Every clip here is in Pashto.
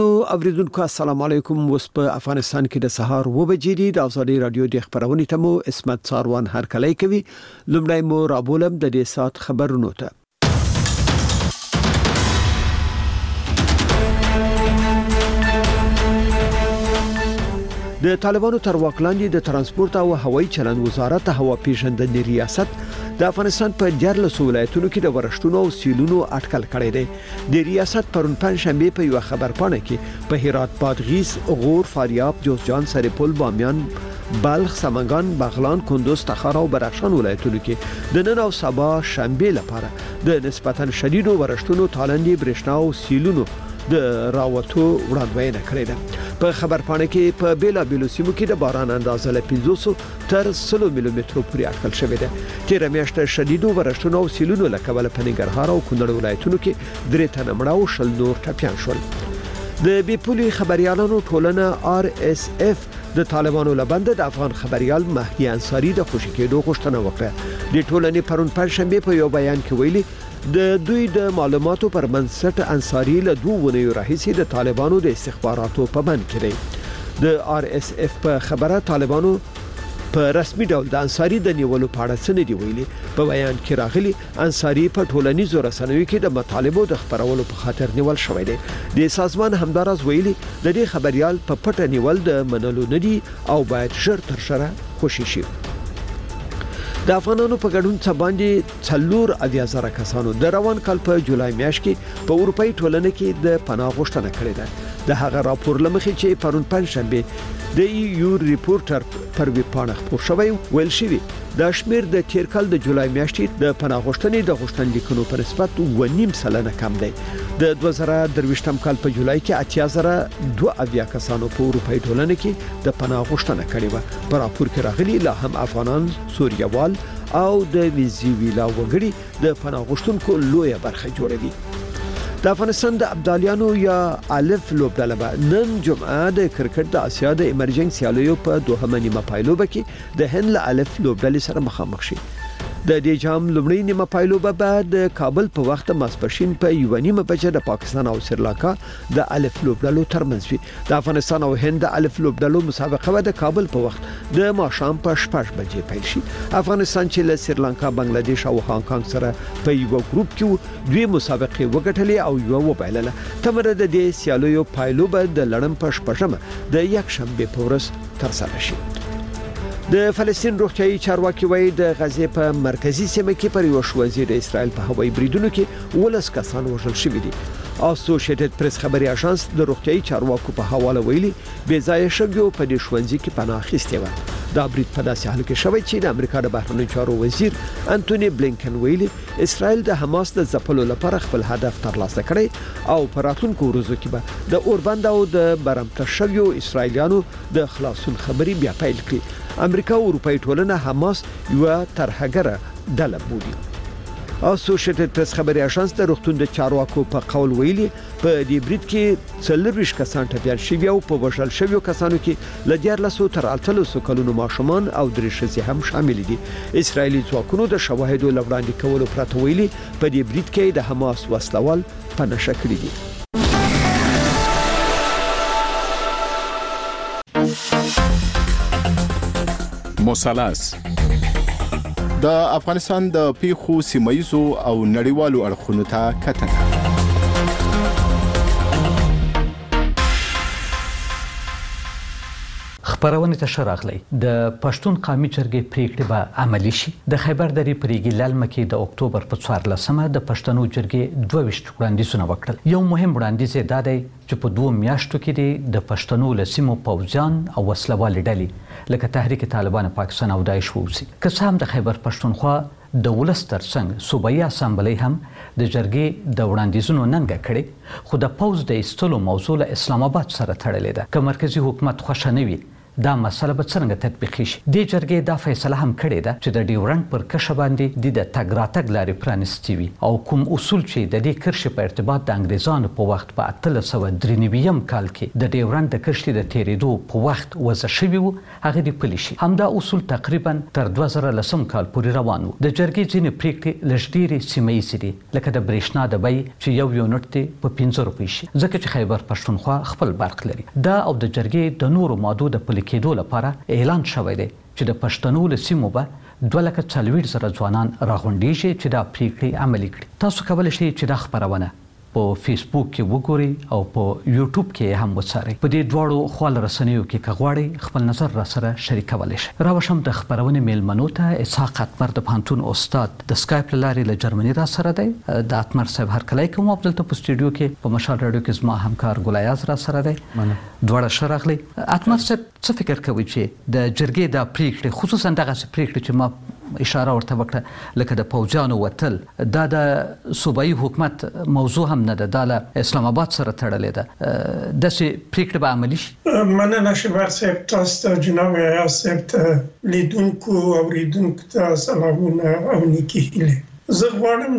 اوریدونکو السلام علیکم. اوس په افغانستان کې د سهار 9 بجې دي. د ازادي رادیو د خبرونې تمو اسمت څاروان هرکلی کوي. لومړی مو رابولم د دې سات خبرونو ته. د طالبانو تر واک لاندې د ترانسپورت او هوایي چلند وزارت هوا پیژندنې ریاست د افغانستان په 14 ولایتونو کې د ورښتونو او سیلونو اټکل کړی دی. د ریاست پرون پنځشنبه په یو خبرپاڼه کې په هرات، بادغیس، غور، فاریاب، جوزجان، سرپل، بامیان، بلخ، سمنگان، بغلان، کندوز، تخار او بدخشان ولایتونو کې د نن او سبا شنبه لپاره د نسبتا شدیدو ورښتونو، تالندې، برېښنا او سیلونو د راوتو وړاندوینه کړې ده. په خبرپاڼه کې په بیلا بیلو سیمو کې د باران اندازه له 500 تر 100 ملي مترو پورې اټکل شوې ده. تیر میاشت شدیدو ورښتونو او سیلونو له کبله په ننګرهار او کونړ ولایتونو کې 3 تنه مړه او 10 نور ټپیان شول. د بیپولي خبريالانو ټولنه RSF د طالبانو لبند د افغان خبريال مهدي انصاری د خوشی کېدو غوښتنه وکړه. د ټولنې پرون پنځشنبه په یو بیان کې ویلي د دوی د معلوماتو پر بنسټ انصاری له 2 ونیو راهیسې د طالبانو د استخباراتو په بند کې دی. د RSF په خبره طالبانو په رسمي ډول د انصاری د نیولو په اړه څه نه دی ویلي. په بیان کې راغلي انصاری په ټولنیزو رسنیو کې د مطالبو د خبرولو په خاطر نیول شوی دی. د سازمان همدارس ویلي د دې خبريال په پټه نیول د منلو نه دی او باید ژر تر ژره خوشي شي. د افغانانو په ګډون څخه باندې 4,000 کسانو د روان کال په جولای میاشت کې په اروپאי ټولنه کې د پناه غوښتنه کړې ده. د هغه راپور لمخې چې پرون پنځشنبه د یو ریپورټر پر ویبپاڼه خپور شوی ویل شوی د شمیر د تیر کال د جولای میاشتې د پناه غوښتنې د غوښتنلیکونو په نسبت 2.5% کم دی. د 2023 کال په جولای کې 8,002 کسانو په اروپאי ټولنه کې د پناه غوښتنه کړې و. په راپور کې راغلي لا هم افغانان، سوریوال او د ویزیویلا وګړي د پناه غوښتونکو لویه برخه جوړوي. د افغانستان د ابدالیانو یا الف لوبډله به نن جمعه د کرکټ د اسیا د ایمرجنګ سیالیو په دوهمه نیمه پایلوبه کې د هند له الف لوبډلې سره مخامخ شي. د دې جام لومړی نیمه پایلوبه به د کابل په وخت ماسپښین په یو نیمه بجې د پاکستان او سریلانکا د الف لوبډلو ترمنځ وي. د افغانستان او هند د الف لوبډلو مسابقه به د کابل په وخت د ماښام په 6 بجې پیل شي. افغانستان چې له سریلانکا، بنگلاديش او هانګ کانګ سره په یو ګروپ کې دوی مسابقه وګټلې او یو وبایلله. تمره د دې سیالیو پایلوبه د لړم په 6 د یک شنبه په ورځ تر سره شي. د فلسطین روغتیايي چارواکي وایي د غزې په مرکزی سیمه کې پر یو ښوونځي د اسرائیل په هوایي بریدونو کې 12 کسان وژل شوي دي. اسوسییټډ پریس خبري اژانس د روغتیايي چارواکو په حواله ویلي بې ځایه شګو په دې ښوونځي کې پناه اخیستې و. دا برید په داسې حال کې شوی چې د امریکا د بهرنیو چارو وزیر انټونی بلینکن ویلي اسرائیل د حماس د ځپلو لپاره خپل هدف ترلاسه کړی او په راتلونکو ورځو کې به د اوربند او د برمته شویو اسرائیلیانو د خلاصون خبري بیا پیل کړي. امریکا او اروپאי ټولنه حماس یو ترهګره ډله بولي. اسوسییټډ پریس خبري اژانس د روغتون د چارواکو په قول ویلي په دې برید کې 40 کسان ټپيان شوي او په وژل شویو کسانو کې ل 14 تر 18 کلونو ماشومان او 3 ښځې هم شامل دي. اسرایلی ځواکونو د شواهدو لوړاندې کولو پرته ویلي په دې برید کې د حماس وسلوال په نشه کړی دي. مثلث د افغانستان د پیښو سیمایزو او نړیوالو اړخونو ته کتنه. خبرونه ته شراغلی د پښتون قومي جرګې پریکړه به عملی شي. د خیبر درې پریګي لالمه کې د اکتوبر په 14مه د پښتنو جرګې 22 وړاندیزونه وکړل. یو مهم وړاندیز دا دی چې په 2 میاشتو کې د پښتنو لسیمو پوځیان او وسلوال ډلې لکه تحریک طالبان پاکستان او داعش ووځي. که څه هم د خیبر پښتونخوا د ولس ترڅنګ صوبایي اسامبلۍ هم د جرګې د وړاندیزونو ننګه کړې، خو د پوځ د ایستلو موضوع له اسلام آباد سره تړلې ده. که مرکزی حکومت خوښ نه وي دا مسله به څنګه تطبیق شي. د جرګې دا فیصله هم کړې ده چې د ډیورنډ پر کرښه باندې د تګ راتګ لارې پرانیستې وي او کوم اصول چې د دې کرښې په ارتباط د انګریزانو په وخت په 1893 کال کې د ډیورنډ د کرښې د تیریدو په وخت وضع شوي وو هغه دې پلي شي. همدا اصول تقریبا تر 2010 کال پورې روان وو. د جرګې ځینې پریکړې لږ ډېرې سیمه ییزې دي لکه د برېښنا د بیې چې یو یونټ دی په 15 روپۍ شي ځکه چې خیبر پښتونخوا خپل برق لري. دا او د جرګې د نورو مادو د پلي کېدو لپاره اعلان شوی دی چې د پښتنو له سیمو به 240,000 ځوانان راغونډېږي چې دا پریکړې عملي کړي. تاسو کولی شئ چې دا خپرونه په فیسبوک کې وګورئ او په یوټیوب کې هم وڅارئ. په دې دواړو خپل رسنیو کې کغواړئ خپل نظر را سره شریکولی شئ. راوشم د خبرونې میلمنو ته اسحاق اتمر د پوهنتون استاد د سکایپ له لارې له جرمني را سره دی. د اتمر صاحب هرکلی کوم. دلته په سټوډیو کې په مشال راډیو کې زما همکار ګلایاز را سره دی. دواړه ښه راغلئ. اتمر صاحب څه فکر کوئ چې د جرګې دا پریکړې خصوصا دغسې پریکړې چې ما اشاره ورته وکړه لکه د پوځیانو وتل دا د صوبایي حکومت موضوع هم نه ده، دا له اسلام آباد سره تړلې ده، داسې پریکړې به عملي شي؟ مننه شبر صاحب، تاسو ته جناب ایاز صاحب ته لیدونکو او اوریدونکو ته سلامونه او نیکې هیلې. زه غواړم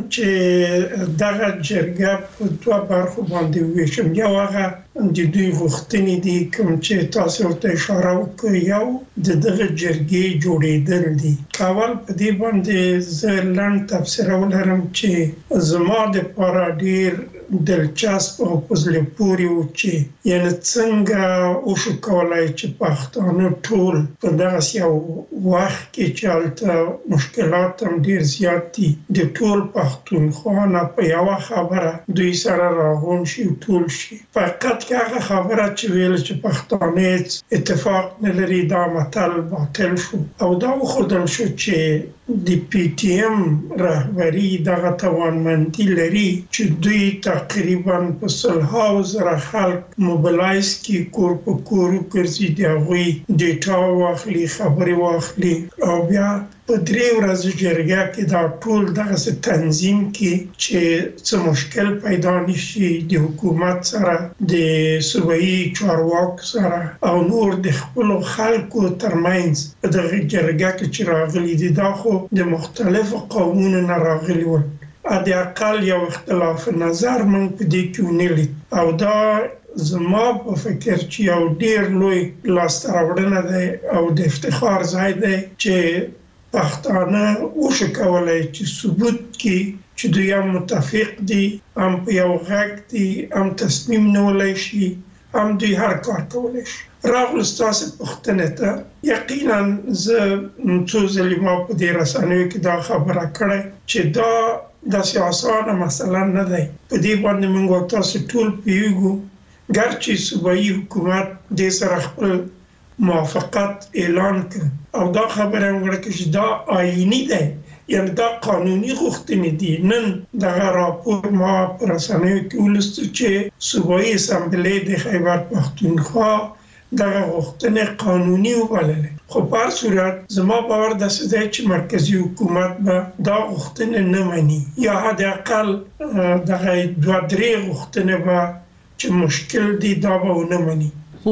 چې دغه جرګه په دوه برخو باندې وویشم. یو هغه د دوی غوښتنې دي کوم چې تاسو ورته اشاره وکړئ، یو د دغه جرګې جوړېدل دي. اول په دې باندې زه لنډ تبصره ولرم چې زما دپاره ډېر دلچسپ او په زړه پورې و چې یعنې څنګه وشو کولی چې پښتانه ټول په دغسې یو وخت کې چې هلته مشکلات هم ډېر زیات دي، د ټول پښتونخوا نه په یوه خبره دوی سره راغونډ شي او ټول شي. فقط که هغه خبره چې ویل چې پښتانه هېڅ اتفاق نه لري دا متل باطل شو او دا وښودل شو چې د پی ټي ایم رهبري دغه توانمندي لري چې دوی تقریبا په 100,000 خلک موبلایز کړي، کور په کور وګرځي، د هغوی ډیټا واخلي، خبرې واخلي او بیا په 3 ورځو جرګه کې دا ټول دغسې تنظیم کړي چې څه مشکل پیدا نشي د حکومت سره، د صوبایي چارواکو سره او نور د خپلو خلکو ترمنځ په دغه جرګه کې چې راغلي دي. دا خو د مختلفو قومونو نه راغلي ول، د اقل یو اختلاف نظر موږ په دې کې ونه لید او دا زما په فکر چې یو ډېر لوی لاسته راوړنه دی او د افتخار ځای دی چې پښتانه وشو کولی چې ثبوت کړي چې دوی هم متفق دي، هم په یو غږ دي، هم تصمیم نیولی شي، هم دوی هر کار کولی شي. راغلو ستاسو پوښتنې ته، یقینا زه څو ځلې ما په دې رسنیو کې دا خبره کړې چې دا داسې اسانه مسله نه دی. په دې باندې موږ او تاسو ټول پوهېږو، ګرچې صوبایي حکومت دې سره خپل موافقت اعلان کړ او دا خبره هم وکړه چې دا آئیني دی، یعنې دا قانوني غوښتنې دي. نن دغه راپور ما په رسنیو کې ولوسته چې صوبایي اسامبلې د خیبر پښتونخوا دغه غوښتنې قانوني وبللې. خو په هر صورت زما باور داسې دی چې مرکزي حکومت به دا غوښتنې نه مني یا حداقل دغه 2-3 غوښتنې به چې مشکل دي دا به ونه مني.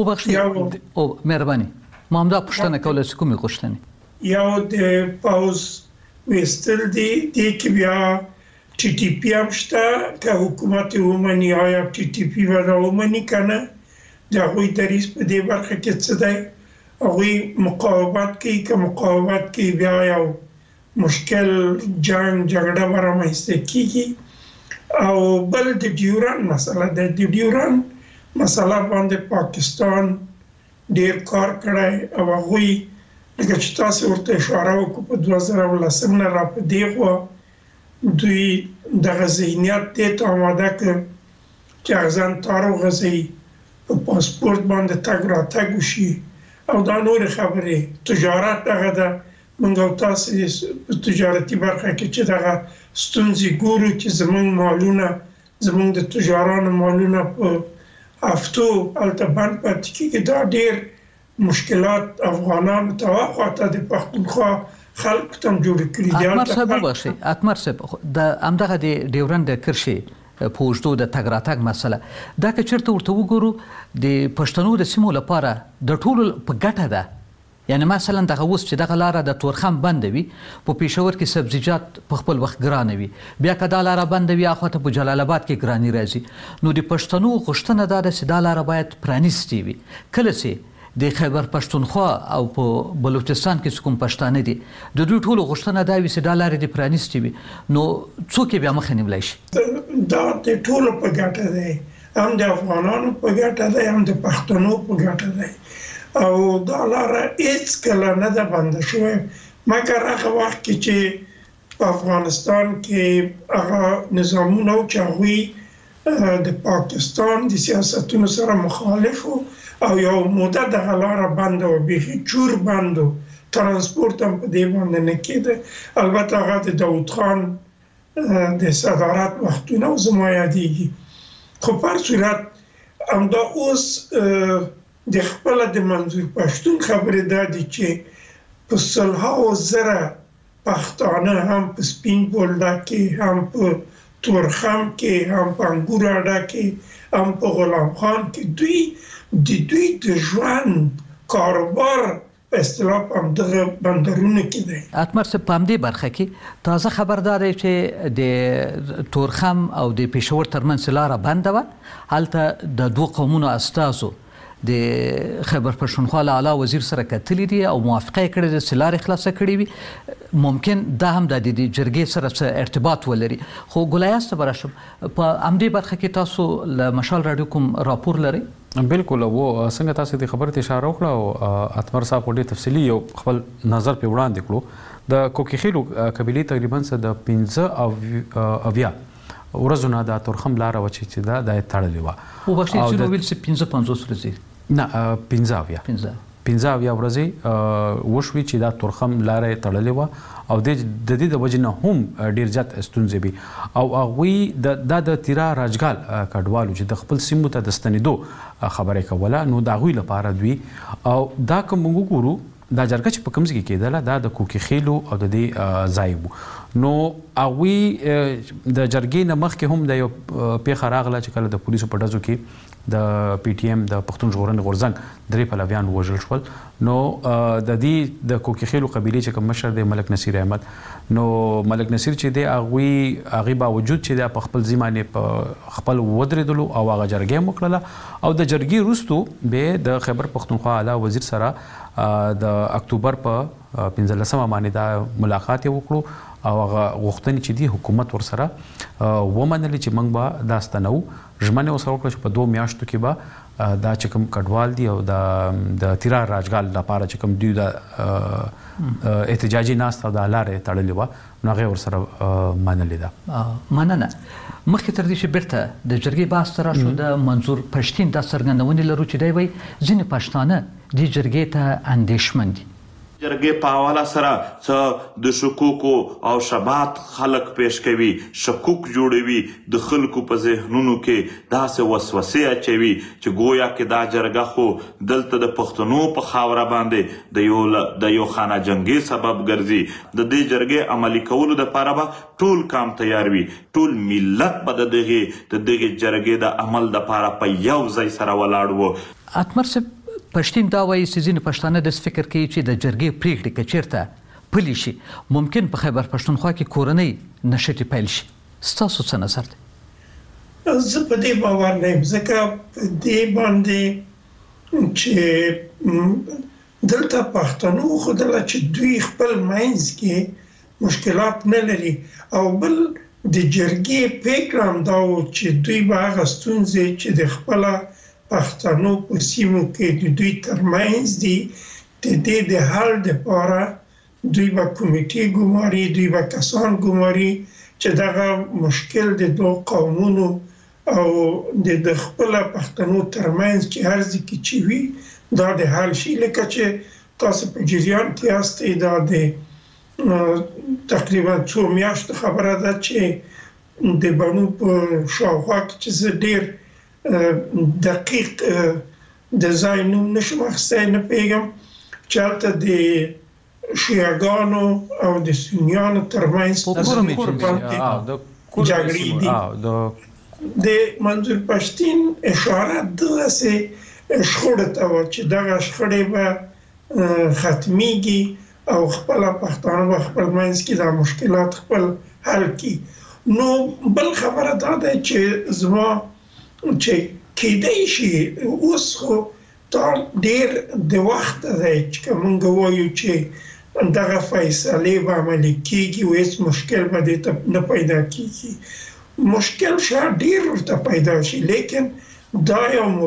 او مهرباني ما هم دا پوښتنه کوله چې کومې غوښتنې؟ یو د پوځ ویستل دي، دې کې بیا ټي ټي پي هم شته، که حکومت یې ومني آیا ټي ټي پي به دا ومني که نه، د هغوی دریځ په دې برخه کې څه دی، هغوی مقاومت کوي که مقاومت کوي بیا یو مشکل جګړه به رامنځته کېږي. او بل د ډیورنډ مسله ده. د ډیورنډ مسله باندې پاکستان ډېر کار کړی او هغوی لکه چې تاسو ورته اشاره وکړو په 2010 نه را په دې خوا دوی دغه ذهنیت دې ته آماده کړ چې اغزن تار وغځوي، په پاسپورت باندې تګ راتګ وشي او دا نورې خبرې. تجارت دغه ده، موږ او تاسو په تجارتي برخه کې چې دغه ستونزې ګورو چې زموږ مالونه، زموږ د تجارانو مالونه په هفتو هلته بند پاتې کېږي. دا ډېر مشکلات افغانانو ته واخواته د پښتونخوا خلکو ته هم جوړې کړي دي. اتمر صاحب وبخښئ، اتمر صاحب د همدغه د ډیورنډ د کرښې په اوږدو د تګ راتګ مسله دا که چېرته ورته وګورو د پښتنو د سیمو لپاره د ټولو په ګټه ده. یعنی مثلا دغه اوس چې دغه لاره د تورخم بنده وي په پېښور کې سبزیجات په خپل وخت ګرانه وي، بیا که دا لاره بنده وي اخواته په جلال آباد کې ګراني راځي. نو د پښتنو غوښتنه دا ده چې دا لاره باید پرانیستې وي. کله چې د خیبر پښتونخوا او په بلوچستان کې کوم پښتانه دي د دوی ټولو غوښتنه دا وي چې دا لارې دې پرانیستې وي، نو څوک یې بیا مخه نیولی شي؟ دا د ټولو په ګټه دی، هم د افغانانو په ګټه دی، هم د پښتنو په ګټه دی. او دا لاره هیڅ کله نه ده بنده شوې مګر هغه وخت کې چې په افغانستان کې هغه نظامونه و چې هغوی د پاکستان د سیاستونو سره مخالف او یو موده دغه لاره بنده و، بیخي چور بند و، ترانسپورت هم په دې باندې نه کېده. البته هغه د داود خان د صدارت وختونه زما یادېږي. خو په هر صورت همدا اوس د خپله د منظور پښتون خبرې دا دي چې په سلهاوو زره پښتانه هم په سپین بولدک کې، هم په تورخم کې، هم په انګور اډه کې، هم په غلام خان کې دوی د ژوند کاروبار په اصطلاح په همدغه بندرونو کې دی. اتمر صاحب په همدې برخه کې تازه خبر دا دی چې د تورخم او د پېښور ترمنځ لاره بنده وه، هلته د دوه قومونو استازو د خیبر پښتونخوا له اعلی وزیر سره کتلي دي او موافقه یې کړې ده چې لارې خلاصه کړې وي. ممکن دا هم د جرګې سره څه ارتباط ولري. خو ګلایاس ته به راشم، په همدې برخه کې تاسو له مشال راډیو کوم راپور لرئ؟ بالکل، و څنګه تاسو د خبرې ته اشاره وکړه او اتمر صاحب ډېر تفصیلي یو خپل نظر پرې وړاندې کړو. د کوکیخیلو قبیلې تقریبا د 15 ورځو نه د تورخم لاره وه چې دا د تړلې وه. وبخښئ چې ویل چې 55 ورځې نه 15 ورځې وشوي چې دا تورخم لاره تړلې وه او د دې د وجې نه هم ډېر زیات ستونزې وي. او هغوی د تیرا راجګال کډوالو چې د خپل سیمو ته د ستنېدو خبرې کوله، نو د هغوی لپاره دوی او دا که موږ وګورو دا جرګه چې په کوم ځای کې کېدله دا د کوکیخیلو او د دې ځای وو. نو هغوی د جرګې نه مخکې هم د یو پیښه راغله چې کله د پولیسو په ډزو کې د پی ټي ایم د پښتون ژغورنې غورځنګ 3 پلویان ووژل شول. نو د دې د کوکیخیلو قبیلې چې کوم مشر دی ملک نصیر احمد، نو ملک نصیر چې دی هغوی باوجود چې د خپل ځمانې په خپل ودرېدلو او هغه جرګې هم وکړله او د جرګې وروستو به د خیبر پښتونخوا اعلی وزیر سره د اکتوبر په 15 باندې دا ملاقات یې وکړو او هغه غوښتنې چې دی حکومت ورسره ومنلې چې موږ به دا ستنو. ژمنه ورسره وکړه چې په 2 میاشتو کې به دا چې کوم کډوال دي او د تیرا راجګال لپاره چې کوم دوی د احتجاجي ناسته او د لارې تړلې وه نو هغه ورسره منلې ده. مننه. مخکې تر دې چې بیرته د جرګې بحث ته راشو، د منظور پښتین دا څرګندونې لرو چې دی وایي ځینې پښتانه دې جرګې ته اندېښمن دي. جرګې په حواله سره څه د شکوکو او شبهات خلک پیش کوي، شکوک جوړوي، د خلکو په ذهنونو کې داسې وسوسې اچوي چې گویا کې دا جرګه خو دلته د پښتنو په خاوره باندې د یو خانه جنګي سبب ګرځي. د دې جرګې عملي کولو دپاره به ټول کام تیار وي، ټول ملت به د دغې جرګې د عمل دپاره په یو ځای سره ولاړ و. اتمر صاحب، پښتین دا وایي چې ځینې پښتانه داسې فکر کوي چې د جرګې پریکړې که چېرته پلي شي ممکن په خیبر پښتونخوا کې کورنۍ نښتې پیل شي. ستاسو څه نظر دی؟ زه په دې باور نه یم، ځکه په دې باندې چې دلته پښتنو ښودله چې دوی خپل منځ کې مشکلات نه لري او بل د جرګې پریکړه هم دا و چې دوی به هغه ستونزې چې د خپله پښتنو په سیمو کې د دوی ترمنځ دي د دې د حل دپاره دوی به کمیټې ګماري، دوی به کسان ګماري چې دغه مشکل د دوه قومونو او د خپله پښتنو ترمنځ چې هر ځای کې چې وي دا د حل شي. لکه چې تاسو په جریان کې یاستئ، دا د تقریبا 2 میاشتو خبره ده چې د بڼو په شاوخوا کې چې زه ډېر دقیق د ځای نوم نشم اخیستی، نه پوهېږم چې هلته د شیعهګانو او د سنیانو ترمنځ جګړې دي. د د منظور پښتين اشاره دغه شخړه ته و چې دغه شخړې به ختميږي او خپل پښتانه خپل منځ کې د مشکلات خپل حل کړي. نو بل خبره دا ده چې زما چې کېدای شي اوس خو دا ډېر د وخت دی چې موږ وایو چې دغه فیصله به عملي کېږي او هیڅ مشکل به دې نه پیدا کېږي. مشکل شاید ډېر ورته پیدا شي لیکن دا یو